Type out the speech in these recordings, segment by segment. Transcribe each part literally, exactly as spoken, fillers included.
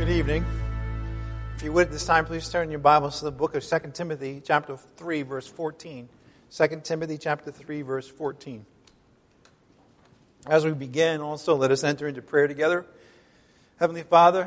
Good evening. If you would at this time, please turn your Bibles to the book of Second Timothy, chapter three, verse fourteen. Second Timothy, chapter three, verse fourteen. As we begin, also, let us enter into prayer together. Heavenly Father,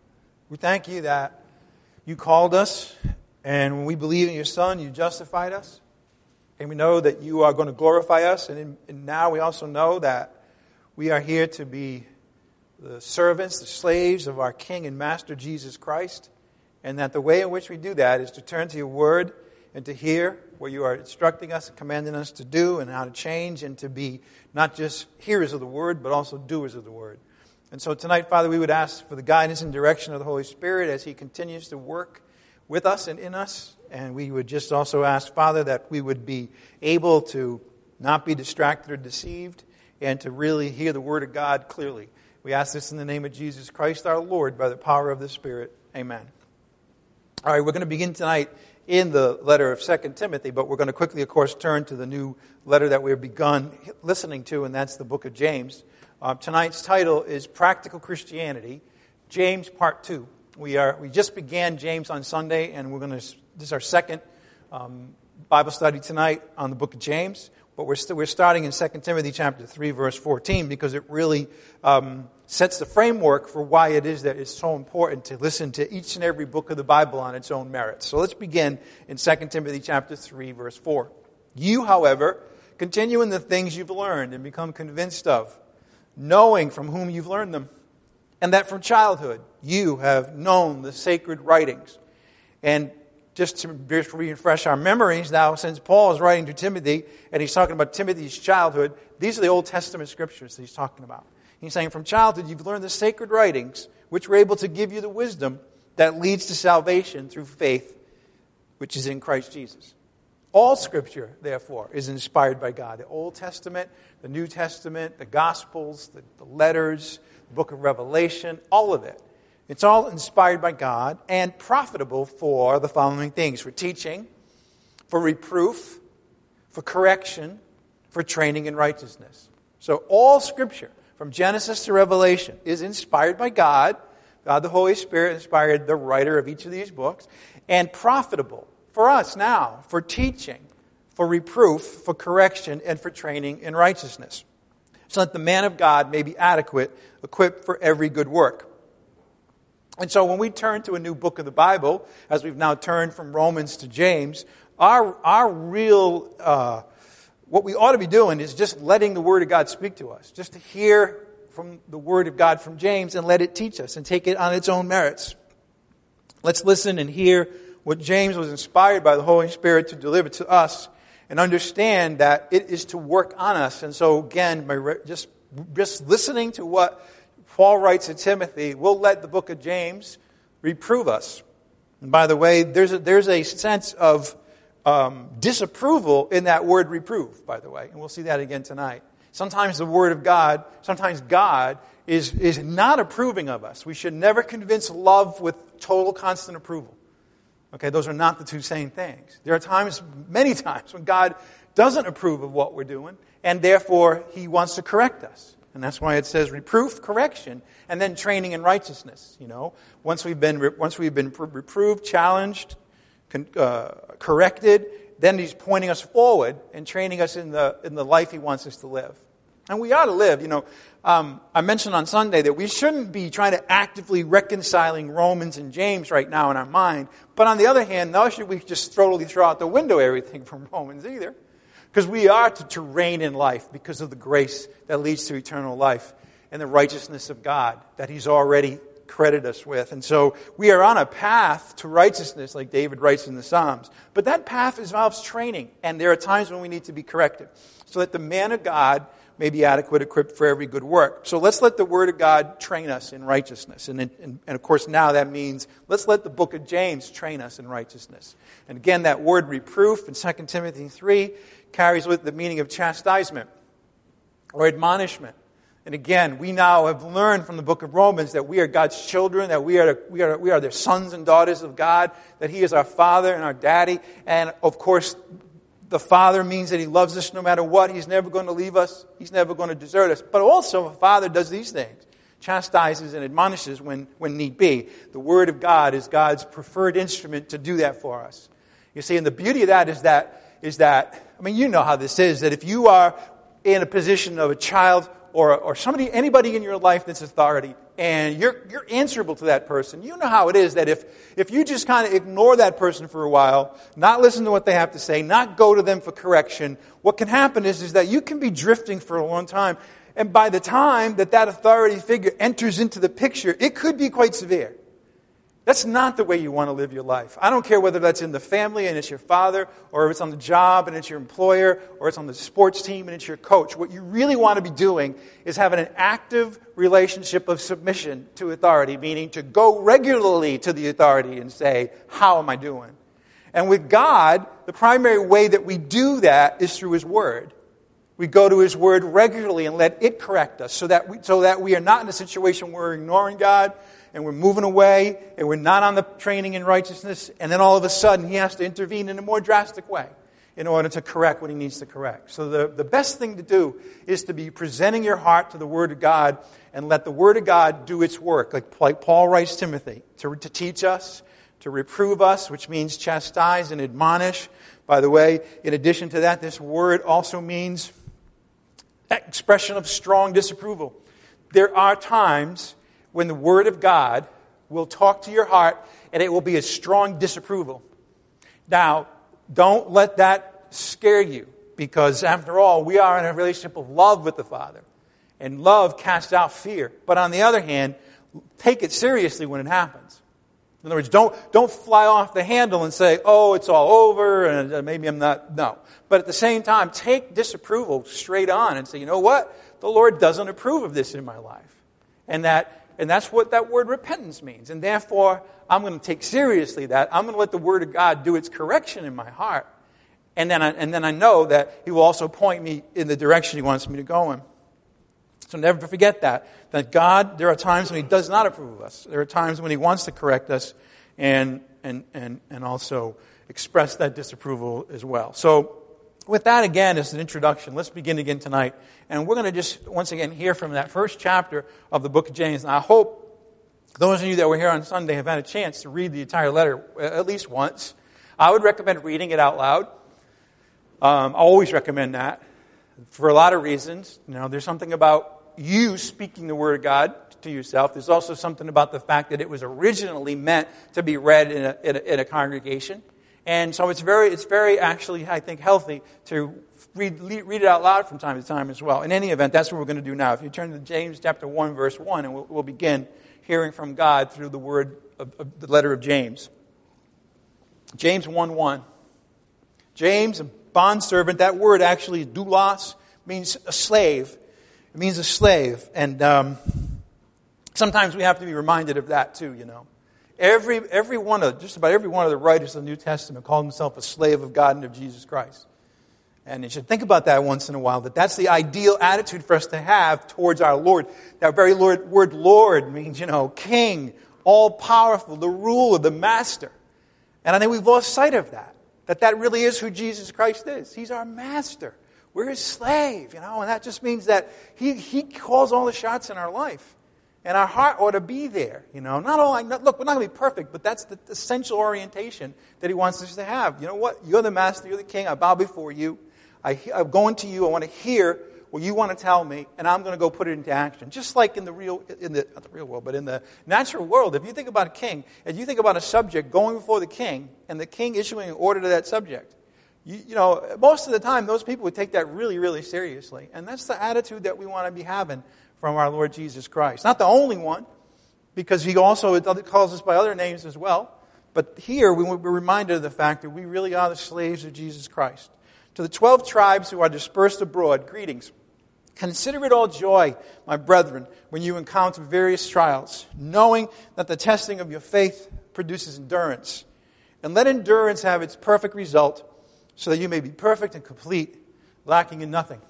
we thank you that you called us, and when we believe in your Son, you justified us. And we know that you are going to glorify us, and, in, and now we also know that we are here to be the servants, the slaves of our King and Master Jesus Christ, and that the way in which we do that is to turn to your word and to hear what you are instructing us and commanding us to do and how to change and to be not just hearers of the word, but also doers of the word. And so tonight, Father, we would ask for the guidance and direction of the Holy Spirit as he continues to work with us and in us. And we would just also ask, Father, that we would be able to not be distracted or deceived and to really hear the word of God clearly. We ask this in the name of Jesus Christ, our Lord, by the power of the Spirit. Amen. All right, we're going to begin tonight in the letter of Second Timothy, but we're going to quickly, of course, turn to the new letter that we've begun listening to, and that's the book of James. Uh, tonight's title is Practical Christianity, James Part two. We are we just began James on Sunday, and we're going to. This is our second um, Bible study tonight on the book of James. But we're still, we're starting in Second Timothy chapter three, verse fourteen, because it really um, sets the framework for why it is that it's so important to listen to each and every book of the Bible on its own merits. So let's begin in Second Timothy chapter three, verse four. You, however, continue in the things you've learned and become convinced of, knowing from whom you've learned them, and that from childhood you have known the sacred writings. And just to just refresh our memories now, since Paul is writing to Timothy, and he's talking about Timothy's childhood, these are the Old Testament scriptures that he's talking about. He's saying from childhood you've learned the sacred writings, which were able to give you the wisdom that leads to salvation through faith, which is in Christ Jesus. All Scripture, therefore, is inspired by God. The Old Testament, the New Testament, the Gospels, the, the letters, the book of Revelation, all of it. It's all inspired by God and profitable for the following things: for teaching, for reproof, for correction, for training in righteousness. So all Scripture, from Genesis to Revelation, is inspired by God. God the Holy Spirit inspired the writer of each of these books, and profitable for us now, for teaching, for reproof, for correction, and for training in righteousness, so that the man of God may be adequate, equipped for every good work. And so when we turn to a new book of the Bible, as we've now turned from Romans to James, our our real, uh, what we ought to be doing is just letting the Word of God speak to us. Just to hear from the Word of God from James and let it teach us and take it on its own merits. Let's listen and hear what James was inspired by the Holy Spirit to deliver to us, and understand that it is to work on us. And so again, by re- just just listening to what Paul writes to Timothy, we'll let the book of James reprove us. And by the way, there's a, there's a sense of um, disapproval in that word reprove, by the way. And we'll see that again tonight. Sometimes the word of God, sometimes God is, is not approving of us. We should never convince love with total constant approval. Okay, those are not the two same things. There are times, many times, when God doesn't approve of what we're doing, and therefore He wants to correct us. And that's why it says reproof, correction, and then training in righteousness. You know, once we've been once we've been reproved, challenged, uh, corrected, then He's pointing us forward and training us in the in the life He wants us to live. And we ought to live. You know, um, I mentioned on Sunday that we shouldn't be trying to actively reconciling Romans and James right now in our mind. But on the other hand, nor should we just totally throw out the window everything from Romans either. Because we are to, to reign in life because of the grace that leads to eternal life and the righteousness of God that He's already credited us with. And so we are on a path to righteousness, like David writes in the Psalms. But that path involves training, and there are times when we need to be corrected, so that the man of God may be adequate, equipped for every good work. So let's let the Word of God train us in righteousness. And, and, and of course now that means let's let the book of James train us in righteousness. And again, that word reproof in Second Timothy three carries with the meaning of chastisement or admonishment. And again, we now have learned from the book of Romans that we are God's children, that we are we are we are the sons and daughters of God, that He is our Father and our Daddy. And of course, the Father means that He loves us no matter what. He's never going to leave us. He's never going to desert us. But also, a Father does these things. chastises and admonishes when, when need be. The Word of God is God's preferred instrument to do that for us. You see, and the beauty of that is that, is that, I mean, you know how this is, that if you are in a position of a child or, or somebody, anybody in your life that's authority, and you're, you're answerable to that person, you know how it is that if, if you just kind of ignore that person for a while, not listen to what they have to say, not go to them for correction, what can happen is, is that you can be drifting for a long time. And by the time that that authority figure enters into the picture, it could be quite severe. That's not the way you want to live your life. I don't care whether that's in the family and it's your father, or if it's on the job and it's your employer, or it's on the sports team and it's your coach. What you really want to be doing is having an active relationship of submission to authority, meaning to go regularly to the authority and say, how am I doing? And with God, the primary way that we do that is through His Word. We go to His Word regularly and let it correct us so that we, so that we are not in a situation where we're ignoring God, and we're moving away, and we're not on the training in righteousness, and then all of a sudden He has to intervene in a more drastic way in order to correct what He needs to correct. So the, the best thing to do is to be presenting your heart to the Word of God and let the Word of God do its work, like, like Paul writes Timothy, to, to teach us, to reprove us, which means chastise and admonish. By the way, in addition to that, this word also means expression of strong disapproval. There are times when the Word of God will talk to your heart, and it will be a strong disapproval. Now, don't let that scare you, because after all, we are in a relationship of love with the Father, and love casts out fear. But on the other hand, take it seriously when it happens. In other words, don't, don't fly off the handle and say, oh, it's all over, and maybe I'm not, no. But at the same time, take disapproval straight on and say, you know what? The Lord doesn't approve of this in my life. And that And that's what that word repentance means. And therefore, I'm going to take seriously that. I'm going to let the Word of God do its correction in my heart. And then I, and then I know that He will also point me in the direction He wants me to go in. So never forget that. That God, there are times when He does not approve of us. There are times when He wants to correct us and, and, and, and also express that disapproval as well. So with that, again, as an introduction, let's begin again tonight. And we're going to just, once again, hear from that first chapter of the book of James. And I hope those of you that were here on Sunday have had a chance to read the entire letter at least once. I would recommend reading it out loud. Um, I always recommend that for a lot of reasons. You know, there's something about you speaking the Word of God to yourself. There's also something about the fact that it was originally meant to be read in a, in a, in a congregation. And so it's very, it's very actually, I think, healthy to read, read it out loud from time to time as well. In any event, that's what we're going to do now. If you turn to James chapter one, verse one, and we'll, we'll begin hearing from God through the word of, of the letter of James. James one one. James, a bondservant, that word actually, doulos, means a slave. It means a slave. And um, sometimes we have to be reminded of that too, you know. Every every one of just about every one of the writers of the New Testament called himself a slave of God and of Jesus Christ. And you should think about that once in a while, that that's the ideal attitude for us to have towards our Lord. That very Lord, word Lord means, you know, king, all-powerful, the ruler, the master. And I think we've lost sight of that, that that really is who Jesus Christ is. He's our master. We're His slave, you know, and that just means that He, he calls all the shots in our life. And our heart ought to be there, you know. Not all, not, look, we're not going to be perfect, but that's the essential orientation that He wants us to have. You know what? You're the master, you're the king. I bow before you. I, I'm going to you. I want to hear what you want to tell me, and I'm going to go put it into action. Just like in the real, in the not the real world, but in the natural world. If you think about a king, and you think about a subject going before the king, and the king issuing an order to that subject, you, you know, most of the time, those people would take that really, really seriously, and that's the attitude that we want to be having from our Lord Jesus Christ. Not the only one, because He also calls us by other names as well. But here we will be reminded of the fact that we really are the slaves of Jesus Christ. To the twelve tribes who are dispersed abroad, greetings. Consider it all joy, my brethren, when you encounter various trials, knowing that the testing of your faith produces endurance. And let endurance have its perfect result, so that you may be perfect and complete, lacking in nothing.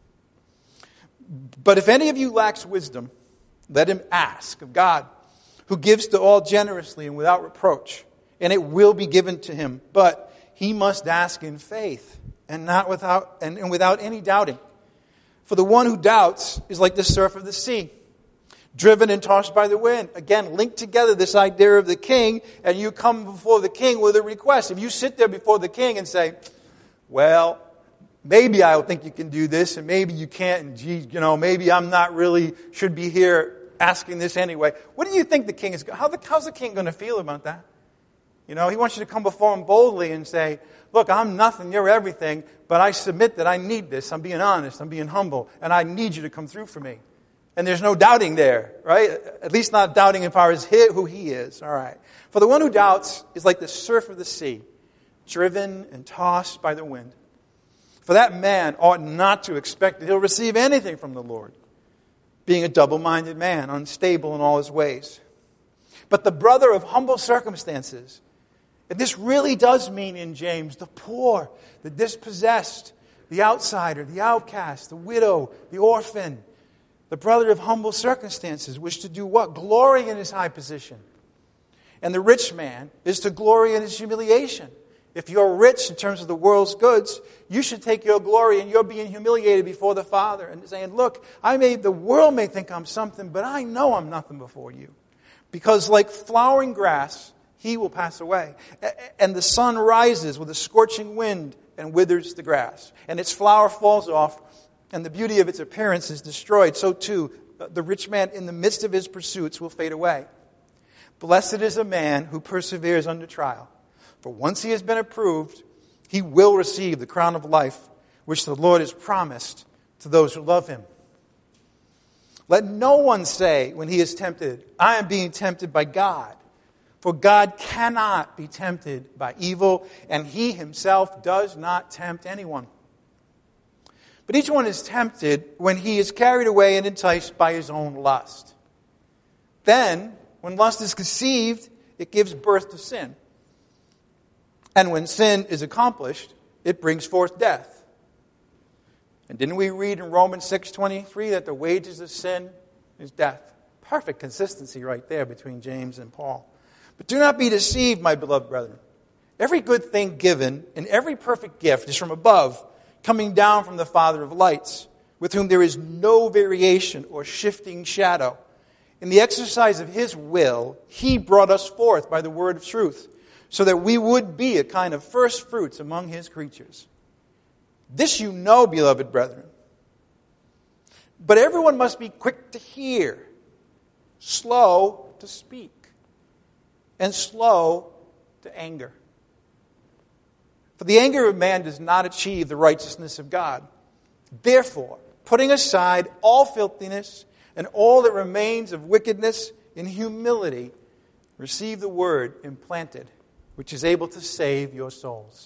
But if any of you lacks wisdom, let him ask of God, who gives to all generously and without reproach, and it will be given to him. But he must ask in faith, and not without and, and without any doubting. For the one who doubts is like the surf of the sea, driven and tossed by the wind. Again, link together this idea of the king, and you come before the king with a request. If you sit there before the king and say, well, maybe I think you can do this, and maybe you can't, and geez, you know, maybe I'm not really, should be here asking this anyway. What do you think the king is, how the, how's the king going to feel about that? You know, he wants you to come before him boldly and say, look, I'm nothing, you're everything, but I submit that I need this. I'm being honest, I'm being humble, and I need you to come through for me. And there's no doubting there, right? At least not doubting as far as who he is. All right. For the one who doubts is like the surf of the sea, driven and tossed by the wind. For that man ought not to expect that he'll receive anything from the Lord, being a double-minded man, unstable in all his ways. But the brother of humble circumstances, and this really does mean in James, the poor, the dispossessed, the outsider, the outcast, the widow, the orphan, the brother of humble circumstances, wish to do what? Glory in his high position. And the rich man is to glory in his humiliation. If you're rich in terms of the world's goods, you should take your glory and you're being humiliated before the Father and saying, look, I may, the world may think I'm something, but I know I'm nothing before you. Because like flowering grass, he will pass away. And the sun rises with a scorching wind and withers the grass. And its flower falls off, and the beauty of its appearance is destroyed. So too, the rich man in the midst of his pursuits will fade away. Blessed is a man who perseveres under trial. For once he has been approved, he will receive the crown of life, which the Lord has promised to those who love him. Let no one say when he is tempted, I am being tempted by God. For God cannot be tempted by evil, and he himself does not tempt anyone. But each one is tempted when he is carried away and enticed by his own lust. Then, when lust is conceived, it gives birth to sin. And when sin is accomplished, it brings forth death. And didn't we read in Romans six twenty-three that the wages of sin is death? Perfect consistency right there between James and Paul. But do not be deceived, my beloved brethren. Every good thing given and every perfect gift is from above, coming down from the Father of lights, with whom there is no variation or shifting shadow. In the exercise of his will, he brought us forth by the word of truth, so that we would be a kind of first fruits among his creatures. This you know, beloved brethren. But everyone must be quick to hear, slow to speak, and slow to anger. For the anger of man does not achieve the righteousness of God. Therefore, putting aside all filthiness and all that remains of wickedness, in humility, receive the word implanted, which is able to save your souls.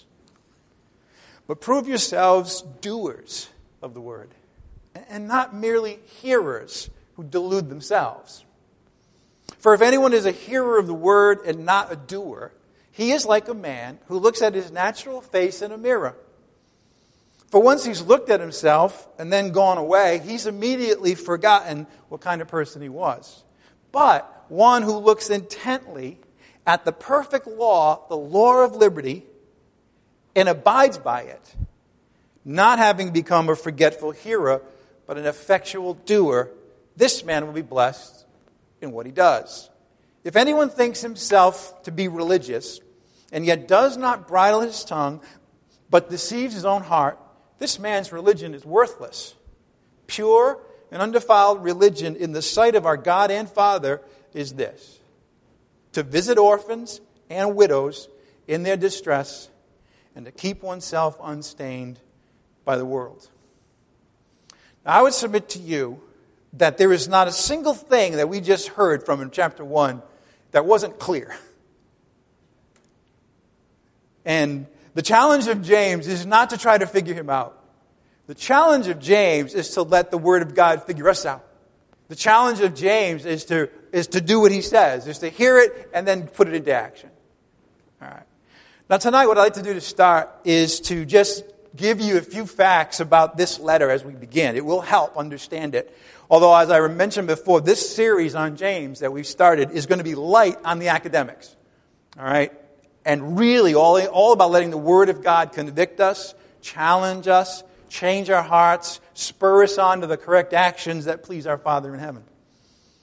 But prove yourselves doers of the word, and not merely hearers who delude themselves. For if anyone is a hearer of the word and not a doer, he is like a man who looks at his natural face in a mirror. For once he's looked at himself and then gone away, he's immediately forgotten what kind of person he was. But one who looks intently at the perfect law, the law of liberty, and abides by it, not having become a forgetful hearer, but an effectual doer, this man will be blessed in what he does. If anyone thinks himself to be religious, and yet does not bridle his tongue, but deceives his own heart, this man's religion is worthless. Pure and undefiled religion in the sight of our God and Father is this: to visit orphans and widows in their distress, and to keep oneself unstained by the world. Now, I would submit to you that there is not a single thing that we just heard from in chapter one that wasn't clear. And the challenge of James is not to try to figure him out. The challenge of James is to let the Word of God figure us out. The challenge of James is to is to do what he says, is to hear it and then put it into action. All right. Now tonight what I'd like to do to start is to just give you a few facts about this letter as we begin. It will help understand it. Although, as I mentioned before, this series on James that we've started is going to be light on the academics. All right? And really all, all about letting the Word of God convict us, challenge us, change our hearts, spur us on to the correct actions that please our Father in heaven.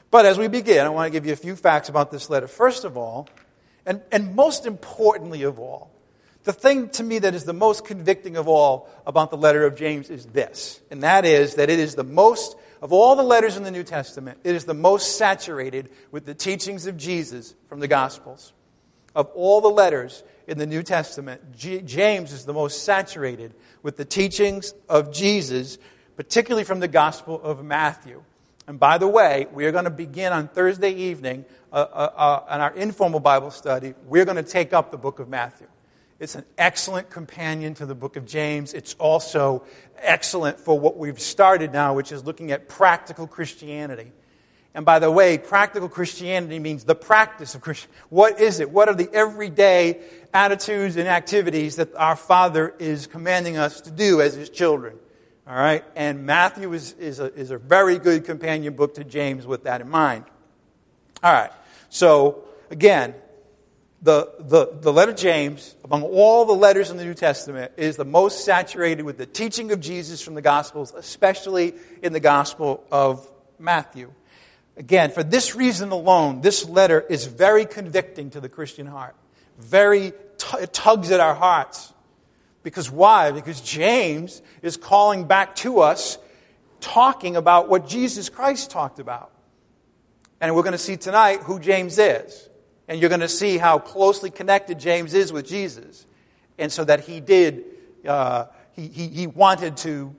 But as we begin, I want to give you a few facts about this letter. First of all, and, and most importantly of all, the thing to me that is the most convicting of all about the letter of James is this. And that is that it is the most, of all the letters in the New Testament, it is the most saturated with the teachings of Jesus from the Gospels. Of all the letters in the New Testament, G- James is the most saturated with the teachings of Jesus, particularly from the Gospel of Matthew. And by the way, we are going to begin on Thursday evening uh, uh, uh, on our informal Bible study. We're going to take up the book of Matthew. It's an excellent companion to the book of James. It's also excellent for what we've started now, which is looking at practical Christianity. And by the way, practical Christianity means the practice of Christianity. What is it? What are the everyday attitudes and activities that our Father is commanding us to do as His children? All right? And Matthew is, is, a, is a very good companion book to James with that in mind. All right. So, again, the, the, the letter James, among all the letters in the New Testament, is the most saturated with the teaching of Jesus from the Gospels, especially in the Gospel of Matthew. Again, for this reason alone, this letter is very convicting to the Christian heart. Very, t- it tugs at our hearts. Because why? Because James is calling back to us, talking about what Jesus Christ talked about. And we're going to see tonight who James is. And you're going to see how closely connected James is with Jesus. And so that he did, uh, he, he, he wanted to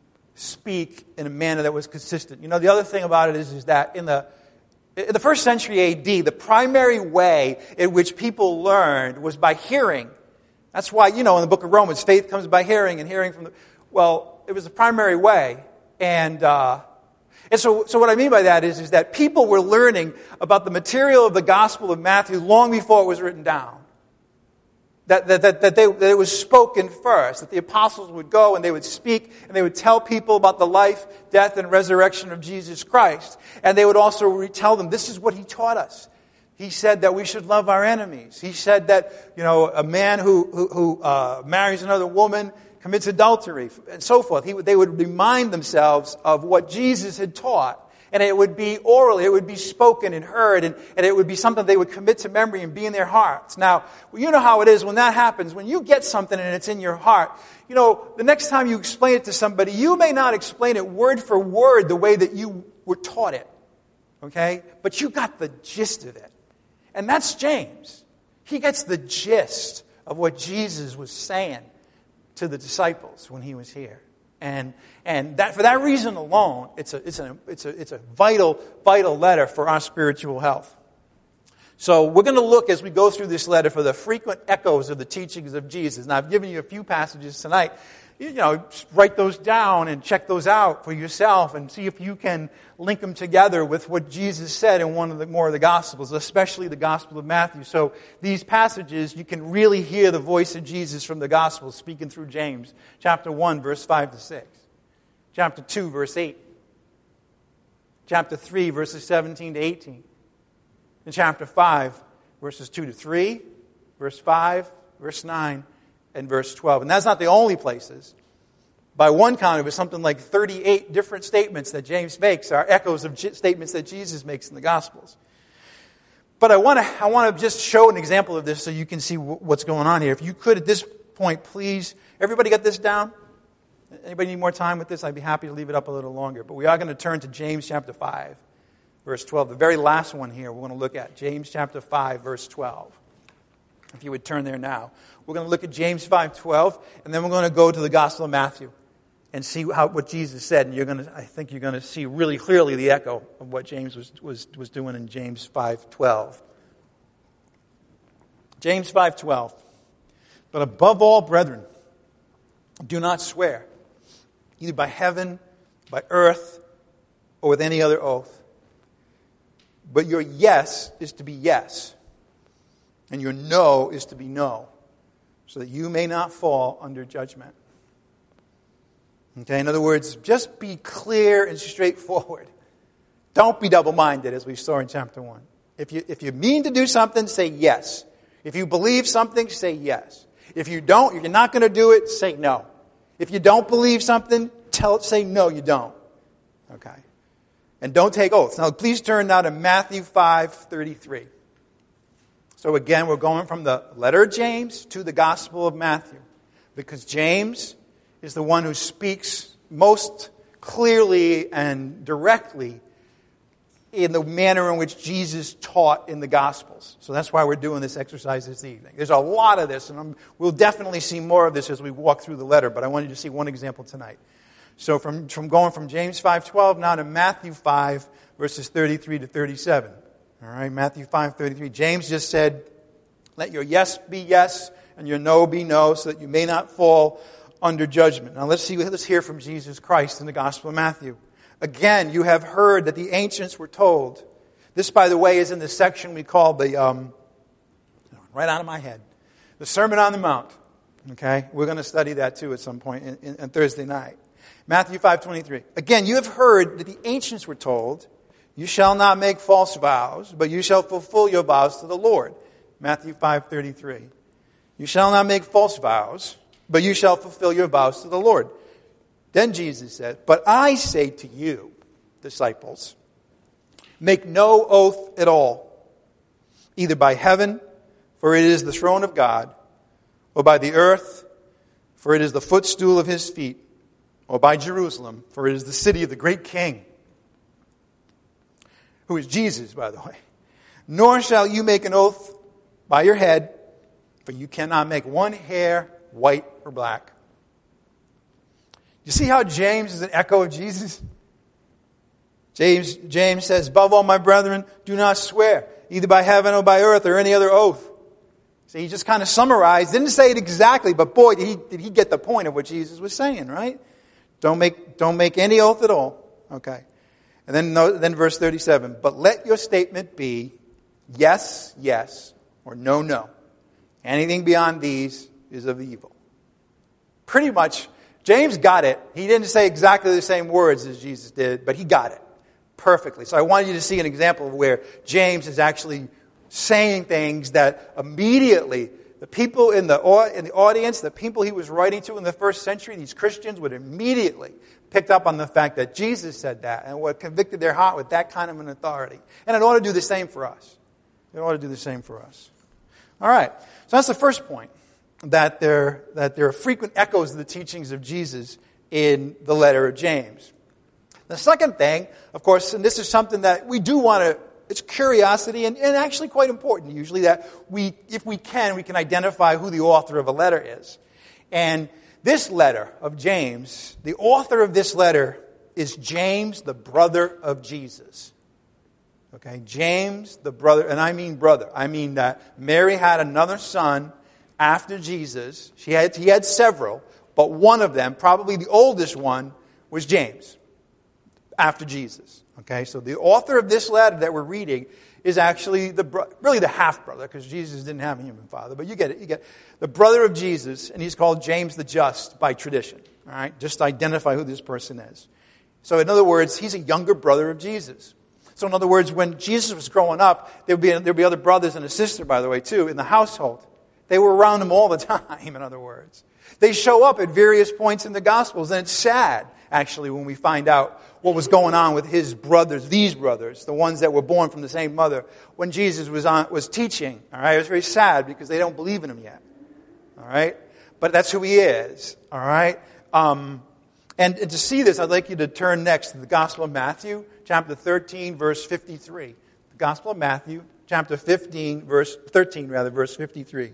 speak in a manner that was consistent. You know, the other thing about it is, is that in the in the first century A D, the primary way in which people learned was by hearing. That's why, you know, in the book of Romans, faith comes by hearing and hearing from the... Well, it was the primary way. And uh, and so, so what I mean by that is, is that people were learning about the material of the Gospel of Matthew long before it was written down. That, that, that, that, they, that it was spoken first, that the apostles would go and they would speak and they would tell people about the life, death, and resurrection of Jesus Christ. And they would also re- tell them, this is what He taught us. He said that we should love our enemies. He said that, you know, a man who, who, who uh, marries another woman commits adultery, and so forth. He, they would remind themselves of what Jesus had taught. And it would be orally, it would be spoken and heard, and, and it would be something they would commit to memory and be in their hearts. Now, well, you know how it is when that happens. When you get something and it's in your heart, you know, the next time you explain it to somebody, you may not explain it word for word the way that you were taught it. Okay? But you got the gist of it. And that's James. He gets the gist of what Jesus was saying to the disciples when He was here. And and that for that reason alone, it's a it's a it's a it's a vital vital letter for our spiritual health. So we're going to look as we go through this letter for the frequent echoes of the teachings of Jesus. Now I've given you a few passages tonight. You know, write those down and check those out for yourself and see if you can link them together with what Jesus said in one of the more of the Gospels, especially the Gospel of Matthew. So these passages, you can really hear the voice of Jesus from the Gospels speaking through James, chapter one, verse five to six, chapter two, verse eight, chapter three, verses seventeen to eighteen, and chapter five, verses two to three, verse five, verse nine, and verse twelve. And that's not the only places. By one count, it was something like thirty-eight different statements that James makes are echoes of J- statements that Jesus makes in the Gospels. But I want to I want to just show an example of this so you can see w- what's going on here. If you could, at this point, please, everybody got this down? Anybody need more time with this? I'd be happy to leave it up a little longer. But we are going to turn to James chapter five, verse twelve. The very last one here we're going to look at. James chapter five, verse twelve. If you would turn there now. We're going to look at James five twelve, and then we're going to go to the Gospel of Matthew and see how what Jesus said. And you're going to, I think you're going to see really clearly the echo of what James was, was, was doing in James five twelve. James five twelve. But above all, brethren, do not swear, either by heaven, by earth, or with any other oath. But your yes is to be yes, and your no is to be no, so that you may not fall under judgment. Okay, in other words, just be clear and straightforward. Don't be double-minded, as we saw in chapter one. If you, if you mean to do something, say yes. If you believe something, say yes. If you don't, if you're not going to do it, say no. If you don't believe something, tell say no, you don't. Okay. And don't take oaths. Now, please turn now to Matthew five thirty-three. So again, we're going from the letter of James to the Gospel of Matthew, because James is the one who speaks most clearly and directly in the manner in which Jesus taught in the Gospels. So that's why we're doing this exercise this evening. There's a lot of this, and I'm, we'll definitely see more of this as we walk through the letter, but I wanted you to see one example tonight. So from, from going from James five twelve now to Matthew five, verses thirty-three to thirty-seven. All right, Matthew five thirty-three. James just said, let your yes be yes and your no be no, so that you may not fall under judgment. Now let's see, let's hear from Jesus Christ in the Gospel of Matthew. Again, you have heard that the ancients were told. This, by the way, is in the section we call the, um, right out of my head, the Sermon on the Mount. Okay, we're going to study that too at some point in, in, on Thursday night. Matthew five twenty-three. Again, you have heard that the ancients were told, you shall not make false vows, but you shall fulfill your vows to the Lord. Matthew five thirty-three. You shall not make false vows, but you shall fulfill your vows to the Lord. Then Jesus said, but I say to you, disciples, make no oath at all, either by heaven, for it is the throne of God, or by the earth, for it is the footstool of his feet, or by Jerusalem, for it is the city of the great King, who is Jesus, by the way. Nor shall you make an oath by your head, for you cannot make one hair white or black. You see how James is an echo of Jesus? James, James says, above all, my brethren, do not swear, either by heaven or by earth or any other oath. See, he just kind of summarized, didn't say it exactly, but boy, did he, did he get the point of what Jesus was saying, right? Don't make, don't make any oath at all. Okay. And then, then verse thirty-seven, but let your statement be yes, yes, or no, no. Anything beyond these is of evil. Pretty much, James got it. He didn't say exactly the same words as Jesus did, but he got it perfectly. So I wanted you to see an example of where James is actually saying things that immediately the people in the, in the audience, the people he was writing to in the first century, these Christians would immediately picked up on the fact that Jesus said that and what convicted their heart with that kind of an authority. And it ought to do the same for us. It ought to do the same for us. All right. So that's the first point, that there, that there are frequent echoes of the teachings of Jesus in the letter of James. The second thing, of course, and this is something that we do want to, it's curiosity and, and actually quite important usually, that we, if we can, we can identify who the author of a letter is. And this letter of James, the author of this letter is James, the brother of Jesus. Okay, James, the brother, and I mean brother. I mean that Mary had another son after Jesus. She had, he had several, but one of them, probably the oldest one, was James, after Jesus. Okay, so the author of this letter that we're reading is actually the bro- really the half-brother, because Jesus didn't have a human father, but you get it. You get it. The brother of Jesus, and he's called James the Just by tradition. All right, just to identify who this person is. So in other words, he's a younger brother of Jesus. So in other words, when Jesus was growing up, there would be, there would be other brothers and a sister, by the way, too, in the household. They were around him all the time, in other words. They show up at various points in the Gospels, and it's sad, actually, when we find out what was going on with his brothers, these brothers, the ones that were born from the same mother, when Jesus was on, was teaching. All right, it was very sad because they don't believe in him yet. All right, but that's who he is. All right, um, and, and to see this, I'd like you to turn next to the Gospel of Matthew, chapter thirteen, verse fifty-three. The Gospel of Matthew, chapter fifteen, verse thirteen, rather, verse fifty-three.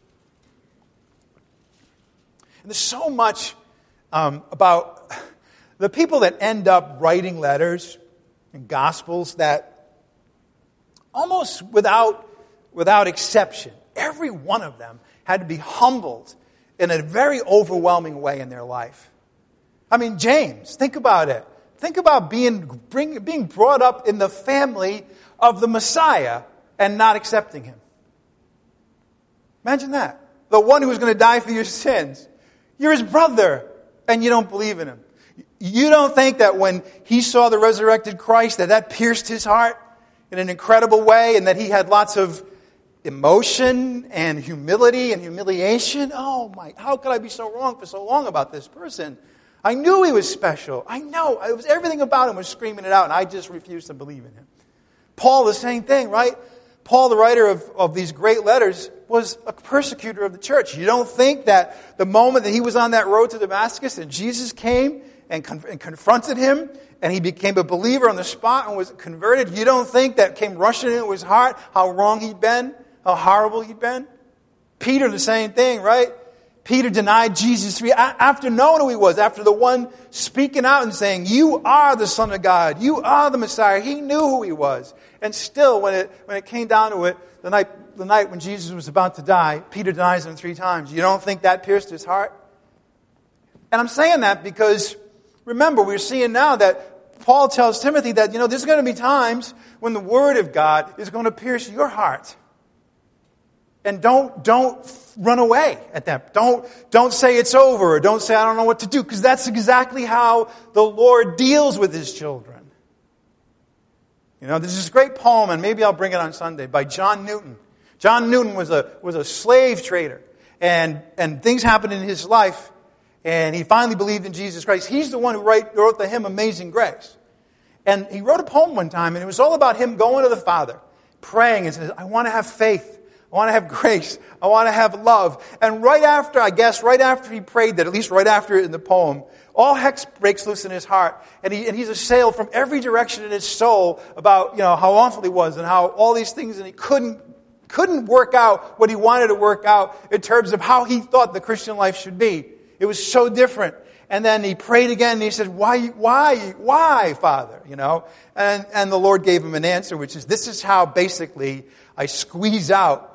And there's so much um, about the people that end up writing letters and Gospels that almost without, without exception, every one of them had to be humbled in a very overwhelming way in their life. I mean, James, think about it. Think about being, bring, being brought up in the family of the Messiah and not accepting him. Imagine that. The one who was going to die for your sins. You're his brother, and you don't believe in him. You don't think that when he saw the resurrected Christ, that that pierced his heart in an incredible way, and that he had lots of emotion and humility and humiliation? Oh my, how could I be so wrong for so long about this person? I knew he was special. I know. It was everything about him was screaming it out, and I just refused to believe in him. Paul, the same thing, right? Paul, the writer of, of these great letters, was a persecutor of the church. You don't think that the moment that he was on that road to Damascus and Jesus came and, con- and confronted him and he became a believer on the spot and was converted, you don't think that came rushing into his heart how wrong he'd been, how horrible he'd been? Peter, the same thing, right? Peter denied Jesus three after knowing who he was, after the one speaking out and saying, "You are the Son of God. You are the Messiah." He knew who he was. And still, when it when it came down to it, the night the night when Jesus was about to die, Peter denies him three times. You don't think that pierced his heart? And I'm saying that because, remember, we're seeing now that Paul tells Timothy that, you know, there's going to be times when the Word of God is going to pierce your heart. And don't don't run away at that. Don't don't say it's over, or don't say I don't know what to do, because that's exactly how the Lord deals with his children. You know, there's this great poem, and maybe I'll bring it on Sunday, by John Newton. John Newton was a was a slave trader, and and things happened in his life, and he finally believed in Jesus Christ. He's the one who write, wrote the hymn Amazing Grace. And he wrote a poem one time, and it was all about him going to the Father, praying, and says, I want to have faith. I want to have grace. I want to have love. And right after, I guess, right after he prayed that, at least right after it in the poem, all heck breaks loose in his heart. And, he, and he's assailed from every direction in his soul about, you know, how awful he was and how all these things, and he couldn't, couldn't work out what he wanted to work out in terms of how he thought the Christian life should be. It was so different. And then he prayed again, and he said, why, why, why, Father? You know? And, and the Lord gave him an answer, which is, this is how basically I squeeze out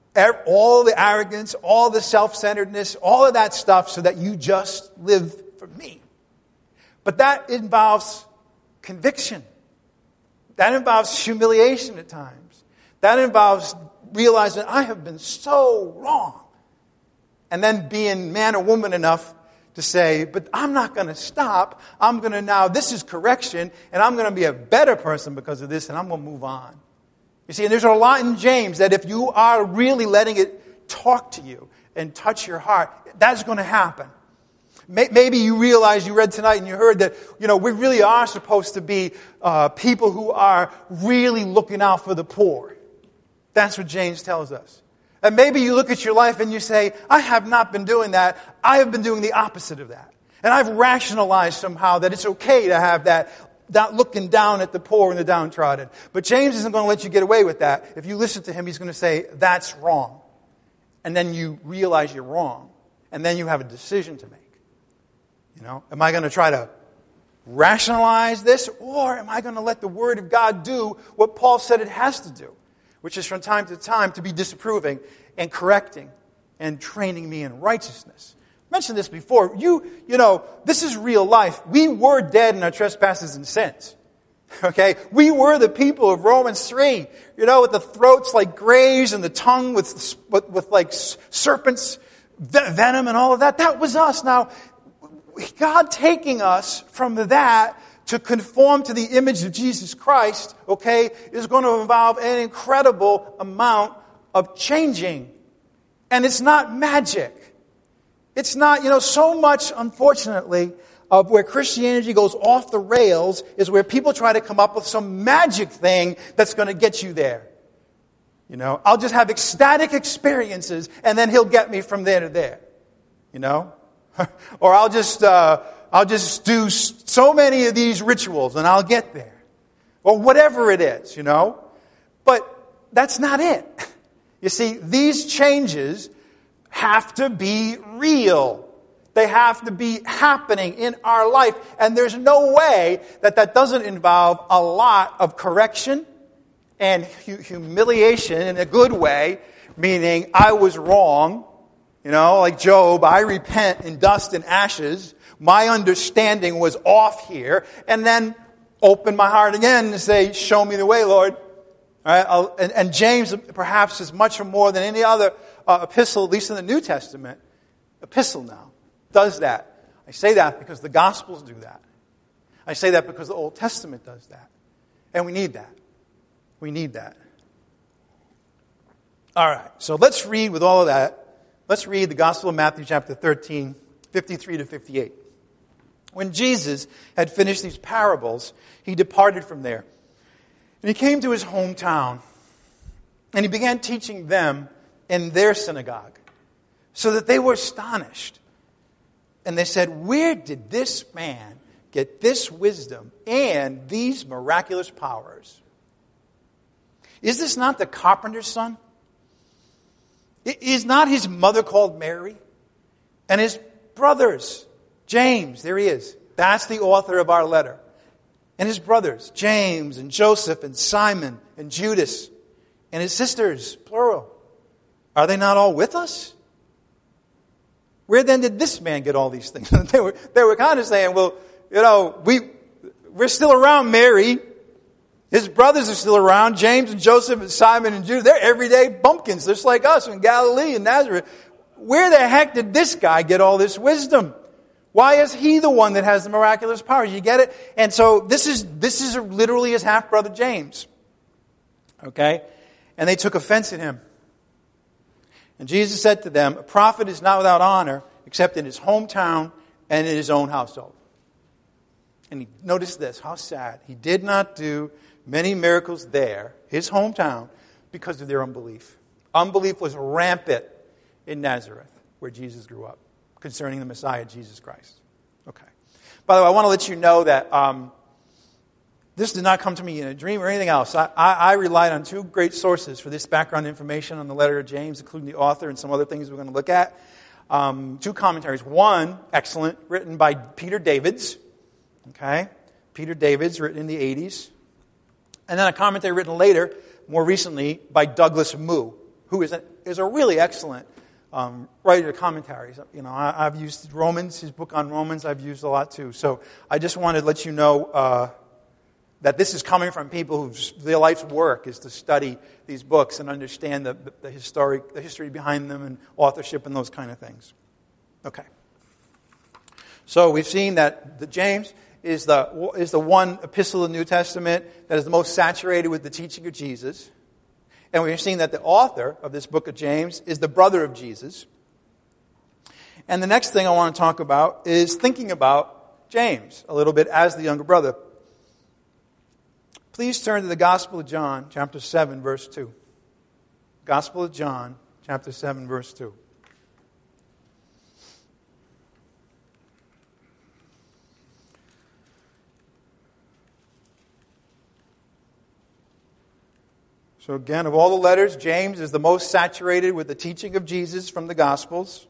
all the arrogance, all the self-centeredness, all of that stuff so that you just live for me. But that involves conviction. That involves humiliation at times. That involves realizing I have been so wrong. And then being man or woman enough to say, but I'm not going to stop. I'm going to now, this is correction, and I'm going to be a better person because of this, and I'm going to move on. You see, and there's a lot in James that if you are really letting it talk to you and touch your heart, that's going to happen. Maybe you realize, you read tonight and you heard that, you know, we really are supposed to be uh, people who are really looking out for the poor. That's what James tells us. And maybe you look at your life and you say, I have not been doing that. I have been doing the opposite of that. And I've rationalized somehow that it's okay to have that, not looking down at the poor and the downtrodden. But James isn't going to let you get away with that. If you listen to him, he's going to say, that's wrong. And then you realize you're wrong. And then you have a decision to make. You know, am I going to try to rationalize this? Or am I going to let the Word of God do what Paul said it has to do? Which is from time to time to be disapproving and correcting and training me in righteousness. I mentioned this before. You, you know, this is real life. We were dead in our trespasses and sins. Okay? We were the people of Romans three. You know, with the throats like graves and the tongue with, with, with like serpents, venom and all of that. That was us. Now, God taking us from that to conform to the image of Jesus Christ, okay, is going to involve an incredible amount of changing. And it's not magic. It's not, you know, so much, unfortunately, of where Christianity goes off the rails is where people try to come up with some magic thing that's going to get you there. You know, I'll just have ecstatic experiences and then he'll get me from there to there. You know? Or I'll just, uh, I'll just do so many of these rituals and I'll get there. Or whatever it is, you know? But that's not it. You see, these changes have to be real. They have to be happening in our life. And there's no way that that doesn't involve a lot of correction and hu- humiliation in a good way, meaning I was wrong. You know, like Job, I repent in dust and ashes. My understanding was off here. And then open my heart again and say, show me the way, Lord. All right? I'll, and, and James, perhaps, is much more than any other uh, epistle, at least in the New Testament, epistle now, does that. I say that because the Gospels do that. I say that because the Old Testament does that. And we need that. We need that. All right, so let's read with all of that. Let's read the Gospel of Matthew chapter thirteen, fifty-three to fifty-eight. When Jesus had finished these parables, he departed from there. And he came to his hometown, and he began teaching them in their synagogue, so that they were astonished. And they said, "Where did this man get this wisdom and these miraculous powers? Is this not the carpenter's son? Is not his mother called Mary? And his brothers, James," there he is. That's the author of our letter. "And his brothers, James and Joseph and Simon and Judas, and his sisters, plural. Are they not all with us? Where then did this man get all these things?" they were they were kind of saying, well, you know, we, we're still around Mary. His brothers are still around, James and Joseph and Simon and Judas. They're everyday bumpkins, just like us in Galilee and Nazareth. Where the heck did this guy get all this wisdom? Why is he the one that has the miraculous powers? You get it? And so this is this is literally his half-brother James. Okay? And they took offense at him. And Jesus said to them, "A prophet is not without honor except in his hometown and in his own household." And he, notice this, how sad. He did not do many miracles there, his hometown, because of their unbelief. Unbelief was rampant in Nazareth, where Jesus grew up, concerning the Messiah, Jesus Christ. Okay. By the way, I want to let you know that um, this did not come to me in a dream or anything else. I, I, I relied on two great sources for this background information on the letter of James, including the author and some other things we're going to look at. Um, two commentaries. One, excellent, written by Peter Davids. Okay? Peter Davids, written in the eighties. And then a commentary written later, more recently, by Douglas Moo, who is a, is a really excellent Um, writer of commentaries. You know, I, I've used Romans, his book on Romans, I've used a lot too. So I just wanted to let you know uh, that this is coming from people whose their life's work is to study these books and understand the, the, the historic, the history behind them and authorship and those kind of things. Okay. So we've seen that the James is the is the one epistle in the New Testament that is the most saturated with the teaching of Jesus. And we've seen that the author of this book of James is the brother of Jesus. And the next thing I want to talk about is thinking about James a little bit as the younger brother. Please turn to the Gospel of John, chapter seven, verse two. Gospel of John, chapter seven, verse two. So again, of all the letters, James is the most saturated with the teaching of Jesus from the Gospels.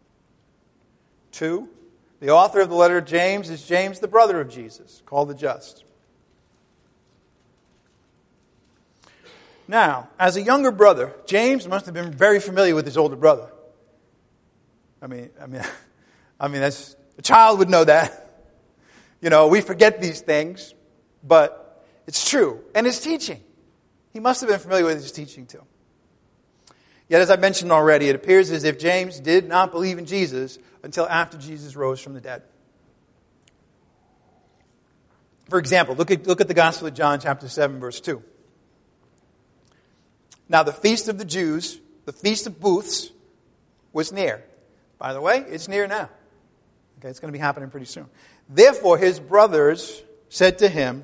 Two, the author of the letter of James is James, the brother of Jesus, called the Just. Now, as a younger brother, James must have been very familiar with his older brother. I mean, I mean, I mean, that's, a child would know that. You know, we forget these things, but it's true. And his teaching. He must have been familiar with his teaching too. Yet, as I mentioned already, it appears as if James did not believe in Jesus until after Jesus rose from the dead. For example, look at, look at the Gospel of John, chapter seven, verse two. Now, the feast of the Jews, the feast of booths, was near. By the way, it's near now. Okay, it's going to be happening pretty soon. Therefore, his brothers said to him,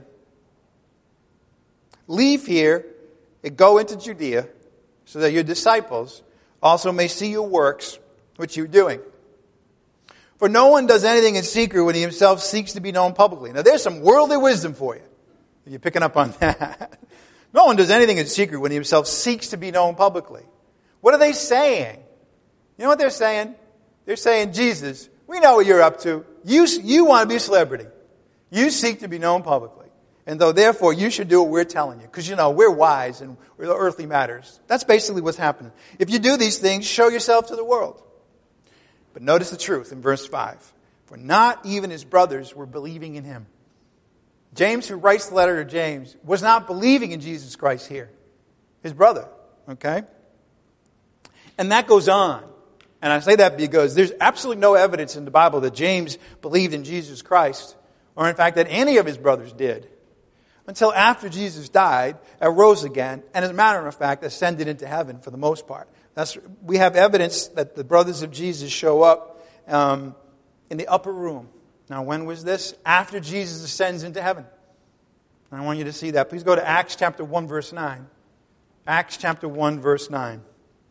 "Leave here and go into Judea, so that your disciples also may see your works, which you're doing. For no one does anything in secret when he himself seeks to be known publicly." Now, there's some worldly wisdom for you. You're picking up on that. No one does anything in secret when he himself seeks to be known publicly. What are they saying? You know what they're saying? They're saying, "Jesus, we know what you're up to. You, you want to be a celebrity. You seek to be known publicly. And though, therefore, you should do what we're telling you. Because, you know, we're wise and we're the earthly matters." That's basically what's happening. If you do these things, show yourself to the world. But notice the truth in verse five. For not even his brothers were believing in him. James, who writes the letter to James, was not believing in Jesus Christ here. His brother. Okay? And that goes on. And I say that because there's absolutely no evidence in the Bible that James believed in Jesus Christ. Or in fact that any of his brothers did. Until after Jesus died, arose again, and as a matter of fact, ascended into heaven for the most part. That's, we have evidence that the brothers of Jesus show up um, in the upper room Now, when was this? After Jesus ascends into heaven. And I want you to see that. Please go to Acts chapter one, verse nine. Acts chapter one, verse nine.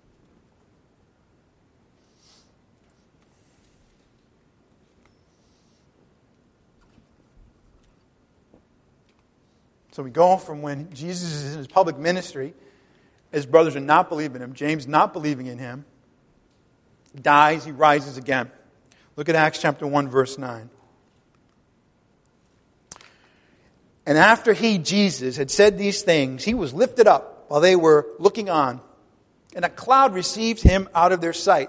So we go from when Jesus is in his public ministry, his brothers are not believing in him, James not believing in him, he dies, he rises again. Look at Acts chapter one, verse nine. And after he, Jesus, had said these things, he was lifted up while they were looking on, and a cloud received him out of their sight.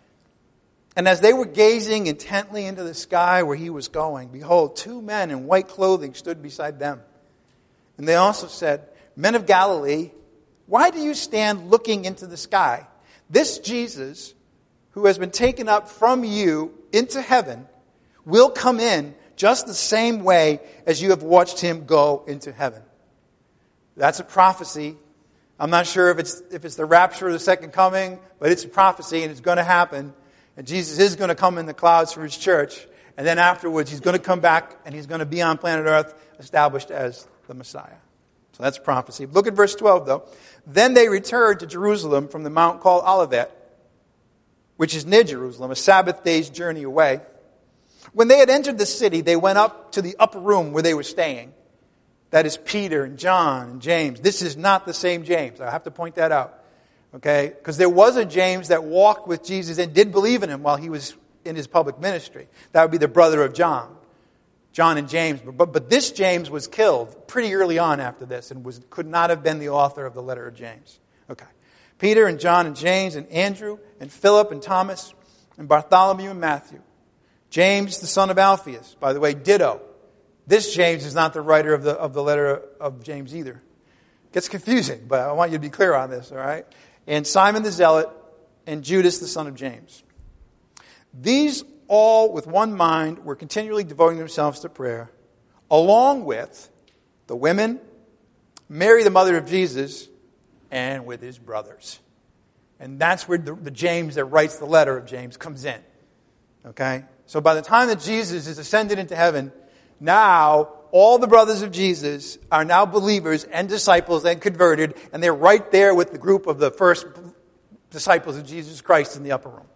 And as they were gazing intently into the sky where he was going, behold, two men in white clothing stood beside them. And they also said, Men of Galilee, why do you stand looking into the sky? This Jesus, who has been taken up from you into heaven, will come in just the same way as you have watched him go into heaven. That's a prophecy. I'm not sure if it's if it's the rapture or the second coming, but it's a prophecy and it's going to happen. And Jesus is going to come in the clouds for his church. And then afterwards, he's going to come back and he's going to be on planet Earth established as the Messiah. So that's prophecy. Look at verse twelve, though. Then they returned to Jerusalem from the mount called Olivet, which is near Jerusalem, a Sabbath day's journey away. When they had entered the city, they went up to the upper room where they were staying. That is Peter and John and James. This is not the same James. I have to point that out. Okay? Because there was a James that walked with Jesus and did believe in him while he was in his public ministry. That would be the brother of John. John and James. But, but this James was killed pretty early on after this and was could not have been the author of the letter of James. Okay. Peter and John and James and Andrew and Philip and Thomas and Bartholomew and Matthew. James, the son of Alphaeus. By the way, ditto. This James is not the writer of the of the letter of James either. Gets confusing, but I want you to be clear on this, all right? And Simon the Zealot and Judas, the son of James. These all with one mind were continually devoting themselves to prayer, along with the women, Mary the mother of Jesus, and with his brothers. And that's where the, the James that writes the letter of James comes in. Okay? So by the time that Jesus is ascended into heaven, now all the brothers of Jesus are now believers and disciples and converted, and they're right there with the group of the first disciples of Jesus Christ in the upper room.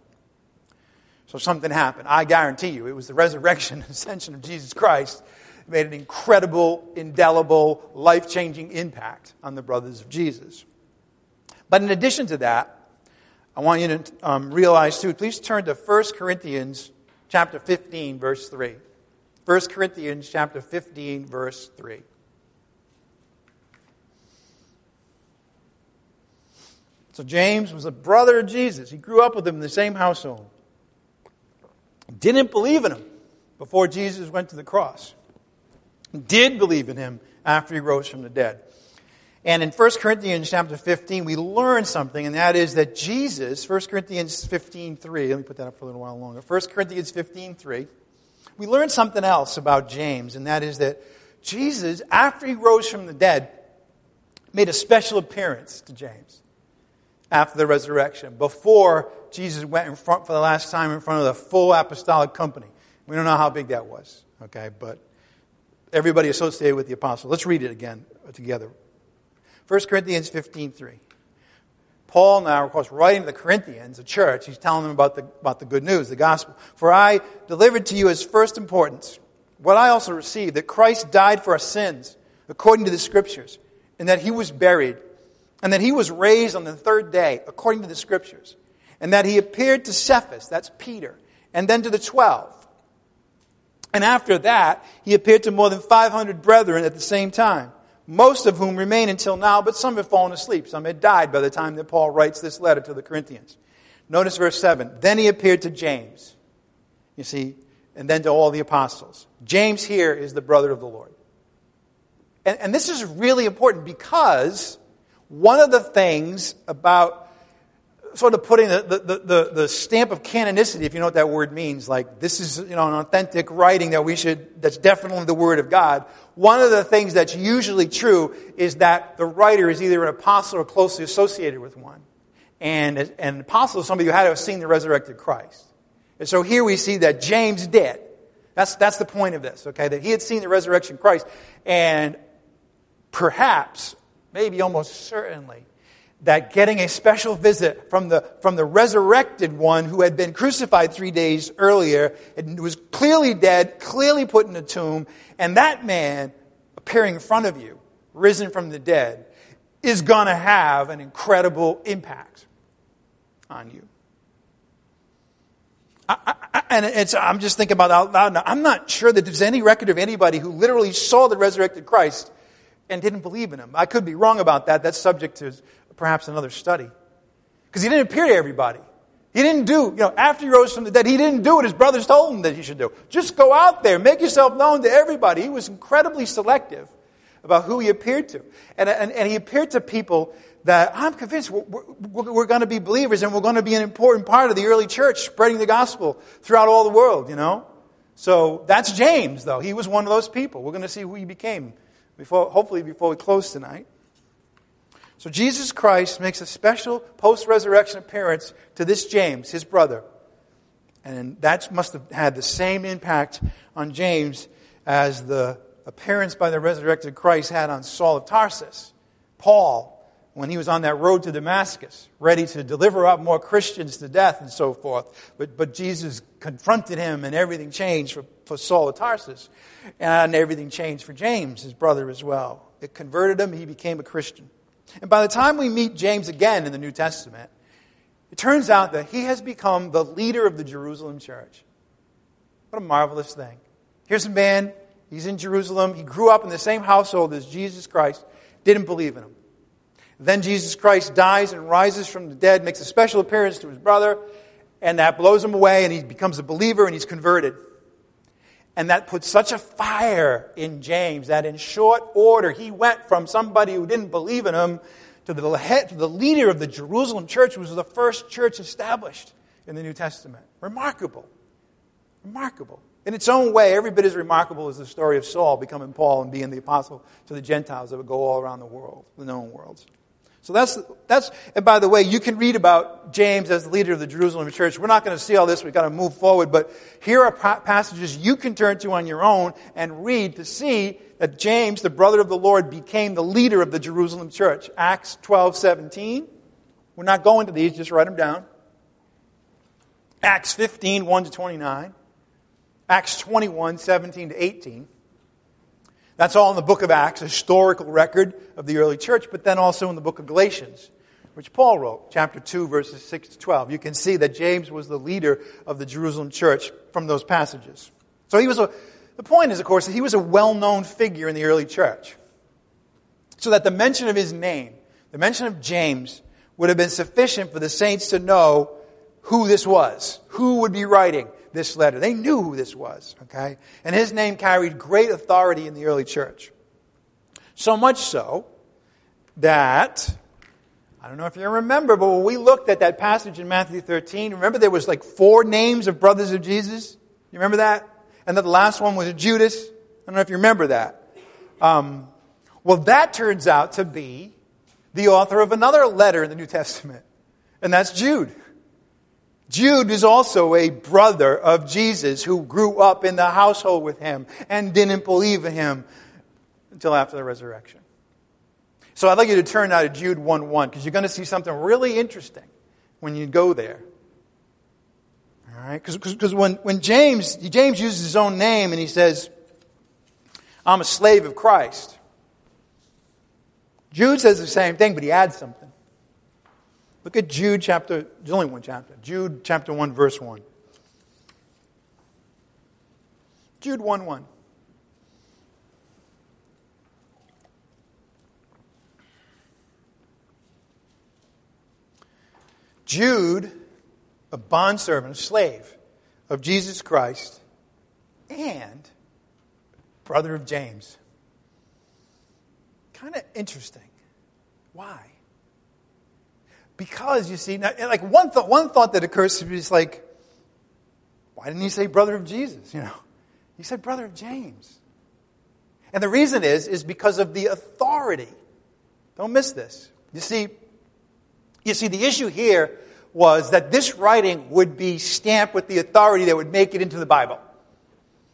So something happened. I guarantee you, it was the resurrection and ascension of Jesus Christ that made an incredible, indelible, life-changing impact on the brothers of Jesus. But in addition to that, I want you to um, realize too, please turn to First Corinthians chapter fifteen, verse three. First Corinthians chapter fifteen, verse three. So James was a brother of Jesus. He grew up with him in the same household. Didn't believe in him before Jesus went to the cross. Did believe in him after he rose from the dead. And in First Corinthians chapter fifteen, we learn something, and that is that Jesus, First Corinthians fifteen three, let me put that up for a little while longer. First Corinthians fifteen three, we learn something else about James, and that is that Jesus, after he rose from the dead, made a special appearance to James after the resurrection, before Jesus went in front for the last time in front of the full apostolic company. We don't know how big that was, okay, but everybody associated with the apostle. Let's read it again together. First Corinthians fifteen three. Paul now, of course, writing to the Corinthians, the church, he's telling them about the, about the good news, the gospel. For I delivered to you as first importance what I also received, that Christ died for our sins, according to the Scriptures, and that he was buried, and that he was raised on the third day, according to the Scriptures, and that he appeared to Cephas, that's Peter, and then to the twelve. And after that, he appeared to more than five hundred brethren at the same time, most of whom remain until now, but some have fallen asleep. Some had died by the time that Paul writes this letter to the Corinthians. Notice verse seven. Then he appeared to James, you see, and then to all the apostles. James here is the brother of the Lord. And, and this is really important because one of the things about sort of putting the, the, the, the stamp of canonicity, if you know what that word means, like this is, you know, an authentic writing that we should, that's definitely the Word of God. One of the things that's usually true is that the writer is either an apostle or closely associated with one. And, and an apostle is somebody who had to have seen the resurrected Christ. And so here we see that James did. That's, that's the point of this, okay? That he had seen the resurrection of Christ. And perhaps, maybe almost certainly, that getting a special visit from the, from the resurrected one who had been crucified three days earlier and was clearly dead, clearly put in a tomb, and that man appearing in front of you, risen from the dead, is going to have an incredible impact on you. I, I, and it's, I'm just thinking about it out loud now. I'm not sure that there's any record of anybody who literally saw the resurrected Christ and didn't believe in him. I could be wrong about that. That's subject to perhaps another study. Because he didn't appear to everybody. He didn't do, you know, after he rose from the dead, he didn't do what his brothers told him that he should do. Just go out there, make yourself known to everybody. He was incredibly selective about who he appeared to. And, and, and he appeared to people that I'm convinced we're, we're, we're going to be believers and we're going to be an important part of the early church spreading the gospel throughout all the world, you know. So that's James, though. He was one of those people. We're going to see who he became, before, hopefully before we close tonight. So Jesus Christ makes a special post-resurrection appearance to this James, his brother. And that must have had the same impact on James as the appearance by the resurrected Christ had on Saul of Tarsus. Paul, when he was on that road to Damascus, ready to deliver up more Christians to death and so forth. But, but Jesus confronted him and everything changed for, for Saul of Tarsus. And everything changed for James, his brother as well. It converted him, he became a Christian. And by the time we meet James again in the New Testament, it turns out that he has become the leader of the Jerusalem church. What a marvelous thing. Here's a man, he's in Jerusalem, he grew up in the same household as Jesus Christ, didn't believe in him. Then Jesus Christ dies and rises from the dead, makes a special appearance to his brother, and that blows him away, and he becomes a believer, and he's converted. And that puts such a fire in James that in short order, he went from somebody who didn't believe in him to the head, to the leader of the Jerusalem church, which was the first church established in the New Testament. Remarkable. Remarkable. In its own way, every bit as remarkable as the story of Saul becoming Paul and being the apostle to the Gentiles that would go all around the world, the known worlds. So that's, that's, and by the way, you can read about James as the leader of the Jerusalem church. We're not going to see all this. We've got to move forward. But here are passages you can turn to on your own and read to see that James, the brother of the Lord, became the leader of the Jerusalem church. Acts twelve seventeen. We're not going to these. Just write them down. Acts fifteen, one to twenty-nine. Acts twenty-one, seventeen to eighteen. That's all in the book of Acts, a historical record of the early church, but then also in the book of Galatians, which Paul wrote, chapter two, verses six to twelve. You can see that James was the leader of the Jerusalem church from those passages. So he was a, the point is, of course, that he was a well-known figure in the early church. So that the mention of his name, the mention of James, would have been sufficient for the saints to know who this was, who would be writing this letter. They knew who this was, okay? And his name carried great authority in the early church. So much so that, I don't know if you remember, but when we looked at that passage in Matthew thirteen, remember there was like four names of brothers of Jesus? You remember that? And then the last one was Judas. I don't know if you remember that. Um, well, that turns out to be the author of another letter in the New Testament, and that's Jude. Jude is also a brother of Jesus who grew up in the household with him and didn't believe in him until after the resurrection. So I'd like you to turn now to Jude one one because you're going to see something really interesting when you go there. All right? Because when, when James, James uses his own name and he says, I'm a slave of Christ. Jude says the same thing, but he adds something. Look at Jude chapter, there's only one chapter. Jude chapter one, verse one. Jude one one. Jude, a bondservant, a slave of Jesus Christ, and brother of James. Kind of interesting. Why? Because, you see, now, like one thought, one thought that occurs to me is like, why didn't he say brother of Jesus? You know, he said brother of James. And the reason is, is because of the authority. Don't miss this. You see, you see, the issue here was that this writing would be stamped with the authority that would make it into the Bible.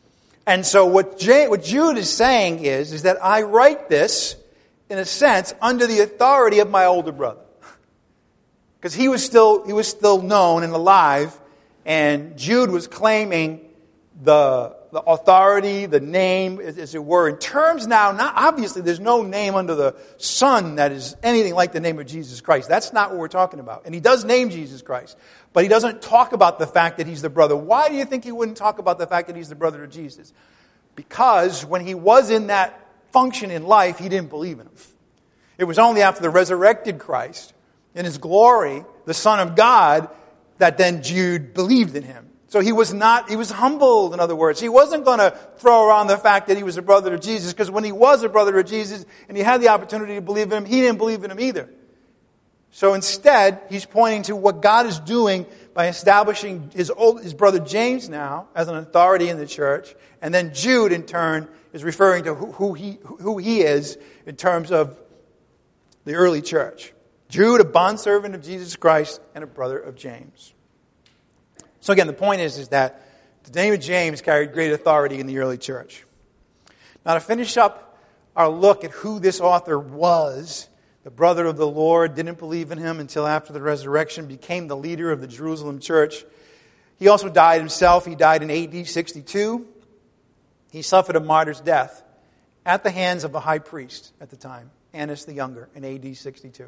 And so what, J, what Jude is saying is, is that I write this, in a sense, under the authority of my older brother. Because he was still he was still known and alive, and Jude was claiming the, the authority, the name, as, as it were, in terms now, not obviously there's no name under the sun that is anything like the name of Jesus Christ. That's not what we're talking about. And he does name Jesus Christ, but he doesn't talk about the fact that he's the brother. Why do you think he wouldn't talk about the fact that he's the brother of Jesus? Because when he was in that function in life, he didn't believe in him. It was only after the resurrected Christ, in his glory, the Son of God, that then Jude believed in him. So he was not, he was humbled, in other words. He wasn't going to throw around the fact that he was a brother of Jesus, because when he was a brother of Jesus and he had the opportunity to believe in him, he didn't believe in him either. So instead, he's pointing to what God is doing by establishing his old, his brother James now as an authority in the church, and then Jude, in turn, is referring to who, who he who he is in terms of the early church. Jude, a bondservant of Jesus Christ and a brother of James. So again, the point is, is that the name of James carried great authority in the early church. Now, to finish up our look at who this author was, the brother of the Lord, didn't believe in him until after the resurrection, became the leader of the Jerusalem church. He also died himself. He died in A D sixty-two. He suffered a martyr's death at the hands of the high priest at the time, Annas the Younger, in A D sixty-two.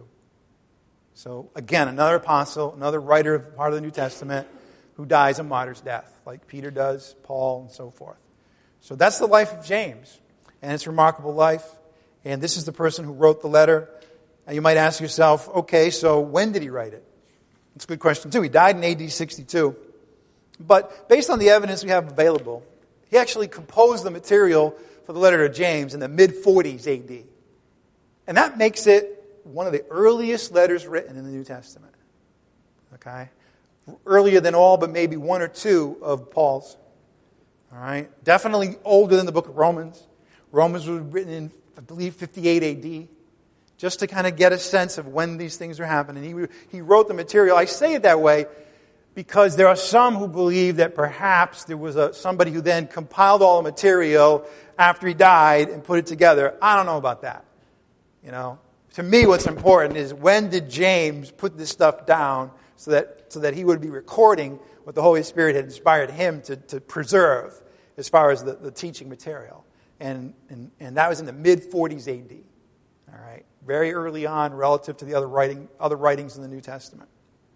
So again, another apostle, another writer of part of the New Testament who dies a martyr's death, like Peter does, Paul, and so forth. So that's the life of James, and it's a remarkable life. And this is the person who wrote the letter. Now you might ask yourself, okay, so when did he write it? It's a good question too. He died in A D sixty-two. But based on the evidence we have available, he actually composed the material for the letter to James in the mid forties A D. And that makes it one of the earliest letters written in the New Testament. Okay? Earlier than all but maybe one or two of Paul's. All right? Definitely older than the book of Romans. Romans was written in, I believe, fifty-eight A D. Just to kind of get a sense of when these things are happening. He, he wrote the material. I say it that way because there are some who believe that perhaps there was a, somebody who then compiled all the material after he died and put it together. I don't know about that. You know? To me, what's important is, when did James put this stuff down so that so that he would be recording what the Holy Spirit had inspired him to, to preserve as far as the, the teaching material. And, and and that was in the mid forties A D. All right, very early on relative to the other writing other writings in the New Testament.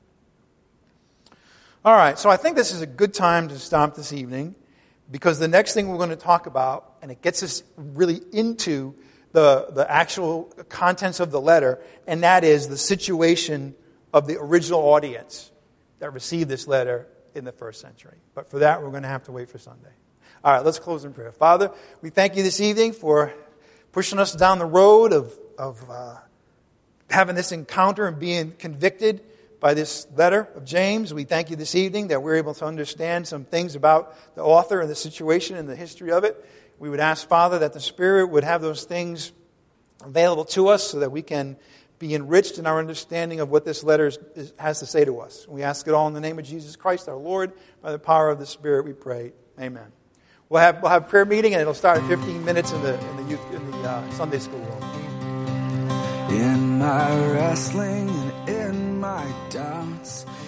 All right, so I think this is a good time to stop this evening, because the next thing we're going to talk about, and it gets us really into the, the actual contents of the letter, and that is the situation of the original audience that received this letter in the first century. But for that, we're going to have to wait for Sunday. All right, let's close in prayer. Father, we thank you this evening for pushing us down the road of, of uh, having this encounter and being convicted by this letter of James. We thank you this evening that we're able to understand some things about the author and the situation and the history of it. We would ask, Father, that the Spirit would have those things available to us so that we can be enriched in our understanding of what this letter is, is, has to say to us. We ask it all in the name of Jesus Christ, our Lord. By the power of the Spirit, we pray. Amen. We'll have we'll have a prayer meeting, and it'll start in fifteen minutes in the in the youth in the uh, Sunday school room. In my wrestling and in my doubts,